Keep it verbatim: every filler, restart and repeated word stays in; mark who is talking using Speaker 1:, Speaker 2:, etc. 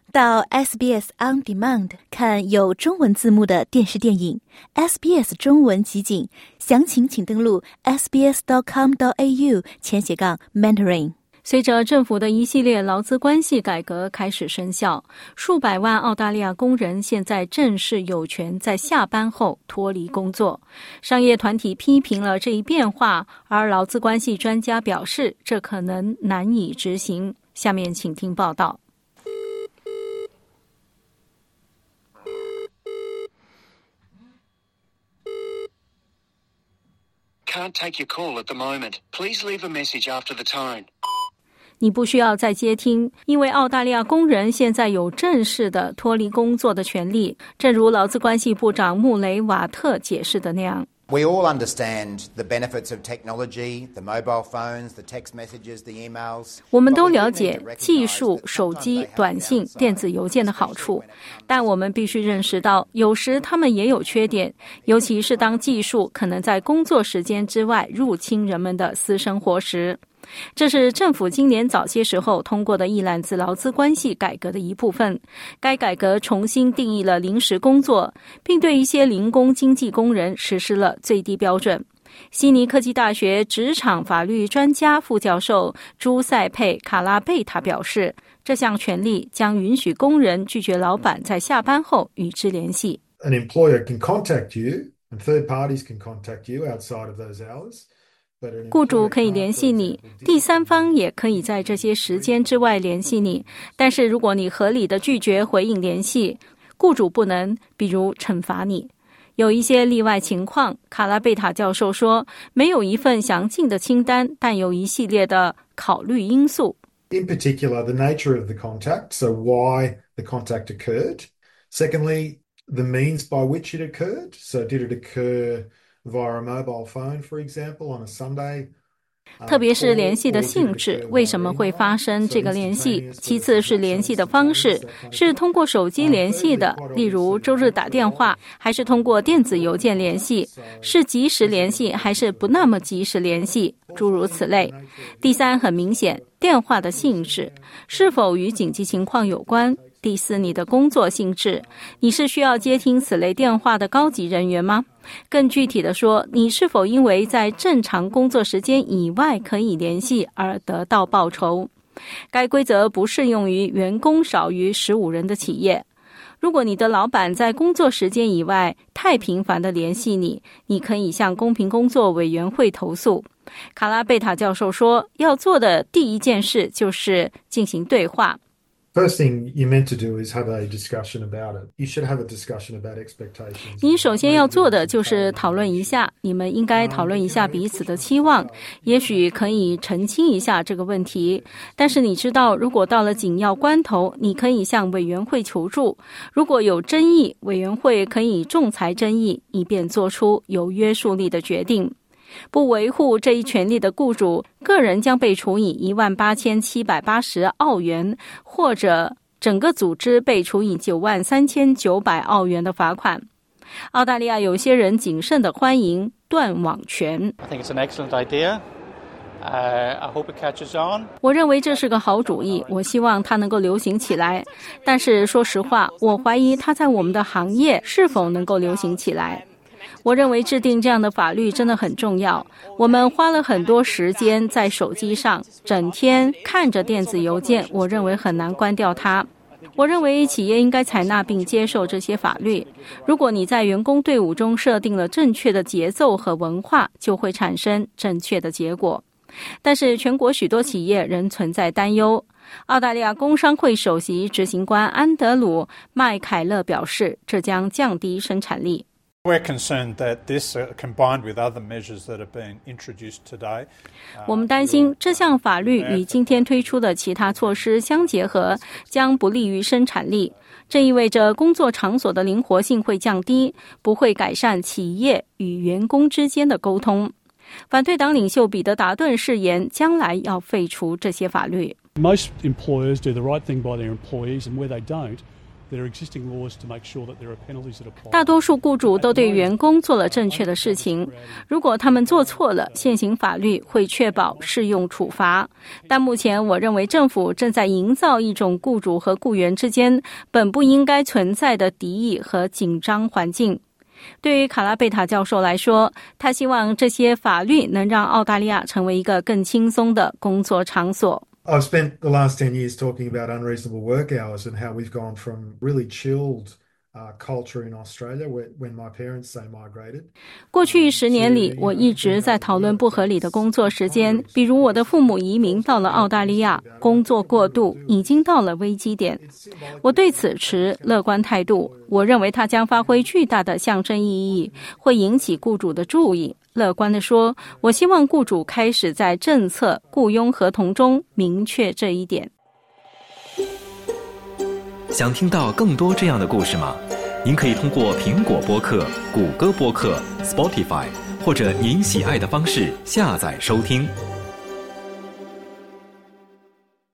Speaker 1: 到 S B S On Demand 看有中文字幕的电视电影 S B S 中文集锦，详情请登录 s b s dot com dot a u 前斜杠 mentoring。随着政府的一系列劳资关系改革开始生效，数百万澳大利亚工人现在正式有权在下班后脱离工作。商业团体批评了这一变化，而劳资关系专家表示这可能难以执行。下面请听报道。
Speaker 2: Can't take your call at the moment. Please leave a message after the tone.
Speaker 1: 你不需要再接听，因为澳大利亚工人现在有正式的脱离工作的权利，正如劳资关系部长穆雷瓦特解释的那样。
Speaker 3: We all understand the benefits of technology, the mobile phones, the text messages, the emails.
Speaker 1: 我们都了解技术、手机、短信、电子邮件的好处，但我们必须认识到，有时它们也有缺点，尤其是当技术可能在工作时间之外入侵人们的私生活时。这是政府今年早些时候通过的一揽子劳资关系改革的一部分。该改革重新定义了临时工作，并对一些零工经济工人实施了最低标准。悉尼科技大学职场法律专家副教授朱塞佩·卡拉贝塔表示，这项权利将允许工人拒绝老板在下班后与之联系。
Speaker 4: An employer can contact you, and third parties can contact you outside of those hours.
Speaker 1: 雇主可以联系你，第三方也可以在这些时间之外联系你，但是如果你合理的拒绝回应联系，雇主不能比如惩罚你。有一些例外情况，卡拉贝塔教授说，没有一份详尽的清单，但有一系列的考虑因素。
Speaker 4: In particular, the nature of the contact, so why the contact occurred. Secondly, the means by which it occurred, so did it occur via a mobile phone, for example, on a Sunday?
Speaker 1: 特别是联系的性质，为什么会发生这个联系？其次是联系的方式，是通过手机联系的，例如周日打电话，还是通过电子邮件联系？是即时联系还是不那么即时联系？诸如此类。第三，很明显，电话的性质是否与紧急情况有关？第四，你的工作性质，你是需要接听此类电话的高级人员吗？更具体的说，你是否因为在正常工作时间以外可以联系而得到报酬？该规则不适用于员工少于十五人的企业。如果你的老板在工作时间以外太频繁地联系你，你可以向公平工作委员会投诉。卡拉贝塔教授说，要做的第一件事就是进行对话。
Speaker 4: First thing you're meant to do is have a discussion about it. You should have a discussion about expectations.
Speaker 1: 你首先要做的就是讨论一下，你们应该讨论一下彼此的期望，也许可以澄清一下这个问题。但是你知道，如果到了紧要关头，你可以向委员会求助。如果有争议，委员会可以仲裁争议，以便做出有约束力的决定。不维护这一权利的雇主，个人将被处以一万八千七百八十澳元，或者整个组织被处以九万三千九百澳元的罚款。澳大利亚有些人谨慎地欢迎断网权。
Speaker 5: I think it's an excellent idea. Uh, I hope it catches on.
Speaker 1: 我认为这是个好主意，我希望它能够流行起来。但是说实话，我怀疑它在我们的行业是否能够流行起来。我认为制定这样的法律真的很重要。我们花了很多时间在手机上，整天看着电子邮件，我认为很难关掉它。我认为企业应该采纳并接受这些法律。如果你在员工队伍中设定了正确的节奏和文化，就会产生正确的结果。但是全国许多企业仍存在担忧。澳大利亚工商会首席执行官安德鲁·麦凯勒表示，这将降低生产力。
Speaker 6: We're concerned that this, uh, combined with other measures that have been introduced today,
Speaker 1: 我们担心这项法律与今天推出的其他措施相结合，将不利于生产力。这意味着工作场所的灵活性会降低，不会改善企业与员工之间的沟通。反对党领袖彼得达顿誓言，将来要废除这些法律。
Speaker 7: Most employers do the right thing by their employees, and where they don't,
Speaker 1: 大多数雇主都对员工做了正确的事情，如果他们做错了，现行法律会确保适用处罚。但目前我认为政府正在营造一种雇主和雇员之间本不应该存在的敌意和紧张环境。对于卡拉贝塔教授来说，他希望这些法律能让澳大利亚成为一个更轻松的工作场所。
Speaker 4: I've spent the last ten years talking about unreasonable work hours and how we've gone from really chilled uh, culture in Australia when my parents say migrated.
Speaker 1: 过去十年里，我一直在讨论不合理的工作时间，比如我的父母移民到了澳大利亚，工作过度已经到了危机点。我对此持乐观态度，我认为它将发挥巨大的象征意义，会引起雇主的注意。乐观地说，我希望雇主开始在政策、雇佣合同中明确这一点。
Speaker 7: 想听到更多这样的故事吗？您可以通过苹果播客、谷歌播客、Spotify 或者您喜爱的方式下载收听。